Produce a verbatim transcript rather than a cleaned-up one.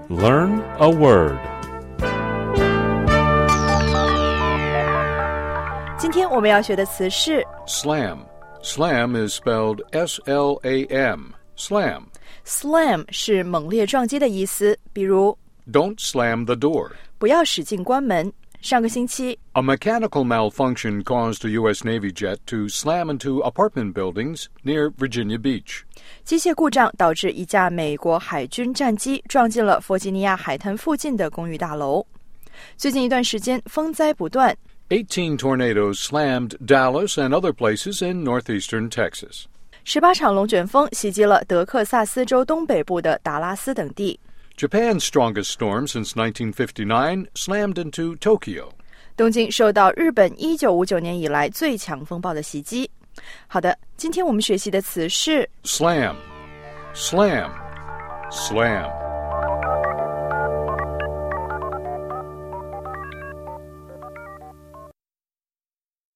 Learn a word. 今天我们要学的词是 Slam. Slam is spelled S L A M. Slam. Slam 是猛烈撞击的意思，比如 Don't slam the door. 不要使劲关门。上个星期 A mechanical malfunction caused a U S Navy jet to slam into apartment buildings near Virginia Beach. 机械故障导致一架美国海军战机撞进了弗吉尼亚海滩附近的公寓大楼。最近一段时间风灾不断， Eighteen tornadoes slammed Dallas and other places in northeastern Texas. 十八场龙卷风袭击了德克萨斯州东北部的达拉斯等地。 Japan's strongest storm since nineteen fifty-nine slammed into Tokyo. 东京受到日本一九五九年以来最强风暴的袭击。好的，今天我们学习的词是 Slam. Slam. Slam.